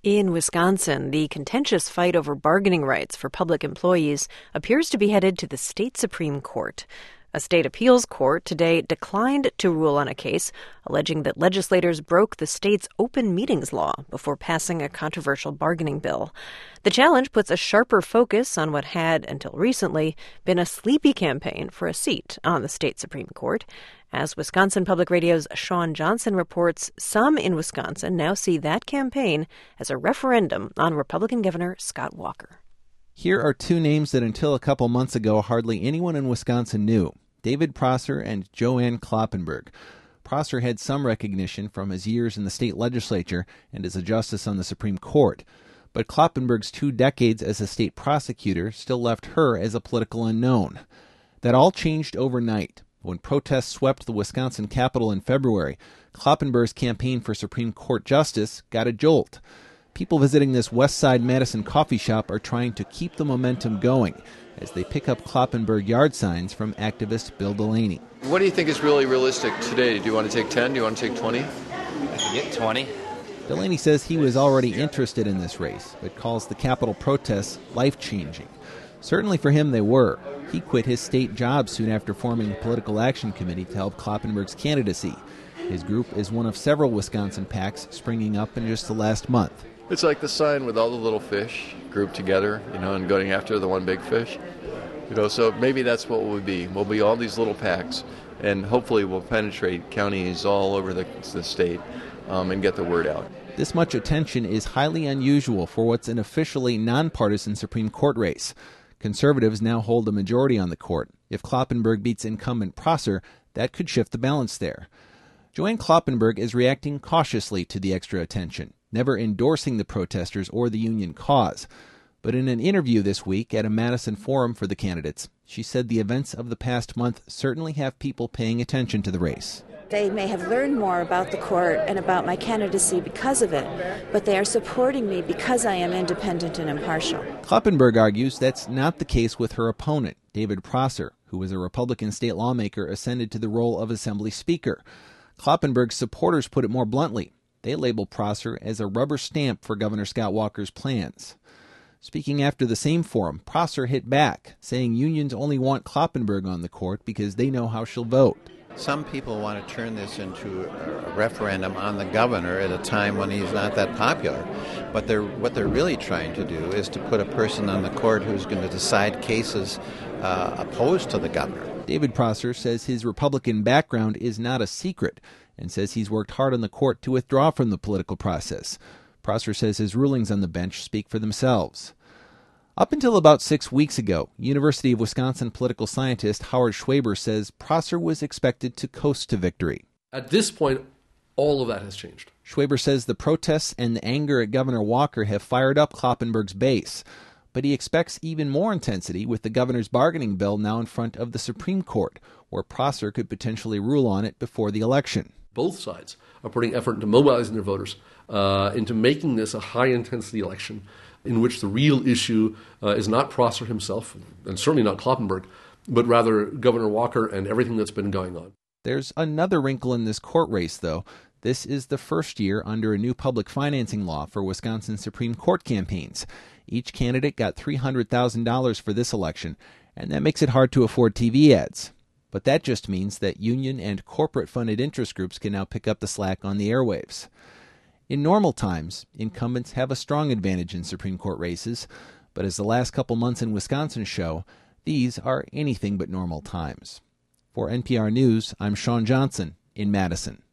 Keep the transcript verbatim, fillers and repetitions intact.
In Wisconsin, the contentious fight over bargaining rights for public employees appears to be headed to the state Supreme Court. A state appeals court today declined to rule on a case alleging that legislators broke the state's open meetings law before passing a controversial bargaining bill. The challenge puts a sharper focus on what had, until recently, been a sleepy campaign for a seat on the state Supreme Court. As Wisconsin Public Radio's Sean Johnson reports, some in Wisconsin now see that campaign as a referendum on Republican Governor Scott Walker. Here are two names that until a couple months ago hardly anyone in Wisconsin knew: David Prosser and Joanne Kloppenburg. Prosser had some recognition from his years in the state legislature and as a justice on the Supreme Court. But Kloppenburg's two decades as a state prosecutor still left her as a political unknown. That all changed overnight. When protests swept the Wisconsin Capitol in February, Kloppenburg's campaign for Supreme Court justice got a jolt. People visiting this West Side Madison coffee shop are trying to keep the momentum going as they pick up Kloppenburg yard signs from activist Bill Delaney. What do you think is really realistic today? Do you want to take ten? Do you want to take twenty? I can get twenty. Delaney says he was already interested in this race, but calls the Capitol protests life-changing. Certainly for him they were. He quit his state job soon after forming the Political Action Committee to help Kloppenburg's candidacy. His group is one of several Wisconsin PACs springing up in just the last month. It's like the sign with all the little fish grouped together, you know, and going after the one big fish. You know, so maybe that's what we'll be. We'll be all these little PACs, and hopefully we'll penetrate counties all over the, the state um, and get the word out. This much attention is highly unusual for what's an officially nonpartisan Supreme Court race. Conservatives now hold a majority on the court. If Kloppenburg beats incumbent Prosser, that could shift the balance there. Joanne Kloppenburg is reacting cautiously to the extra attention, never endorsing the protesters or the union cause. But in an interview this week at a Madison forum for the candidates, she said the events of the past month certainly have people paying attention to the race. They may have learned more about the court and about my candidacy because of it, but they are supporting me because I am independent and impartial. Kloppenburg argues that's not the case with her opponent, David Prosser, who was a Republican state lawmaker ascended to the role of Assembly Speaker. Kloppenburg's supporters put it more bluntly. They label Prosser as a rubber stamp for Governor Scott Walker's plans. Speaking after the same forum, Prosser hit back, saying unions only want Kloppenburg on the court because they know how she'll vote. Some people want to turn this into a referendum on the governor at a time when he's not that popular. But they're, what they're really trying to do is to put a person on the court who's going to decide cases uh, opposed to the governor. David Prosser says his Republican background is not a secret and says he's worked hard on the court to withdraw from the political process. Prosser says his rulings on the bench speak for themselves. Up until about six weeks ago, University of Wisconsin political scientist Howard Schwaber says Prosser was expected to coast to victory. At this point, all of that has changed. Schwaber says the protests and the anger at Governor Walker have fired up Kloppenburg's base, but he expects even more intensity with the governor's bargaining bill now in front of the Supreme Court, where Prosser could potentially rule on it before the election. Both sides are putting effort into mobilizing their voters, uh, into making this a high-intensity election in which the real issue uh, is not Prosser himself, and certainly not Kloppenburg, but rather Governor Walker and everything that's been going on. There's another wrinkle in this court race, though. This is the first year under a new public financing law for Wisconsin Supreme Court campaigns. Each candidate got three hundred thousand dollars for this election, and that makes it hard to afford T V ads. But that just means that union and corporate-funded interest groups can now pick up the slack on the airwaves. In normal times, incumbents have a strong advantage in Supreme Court races, but as the last couple months in Wisconsin show, these are anything but normal times. For N P R News, I'm Sean Johnson in Madison.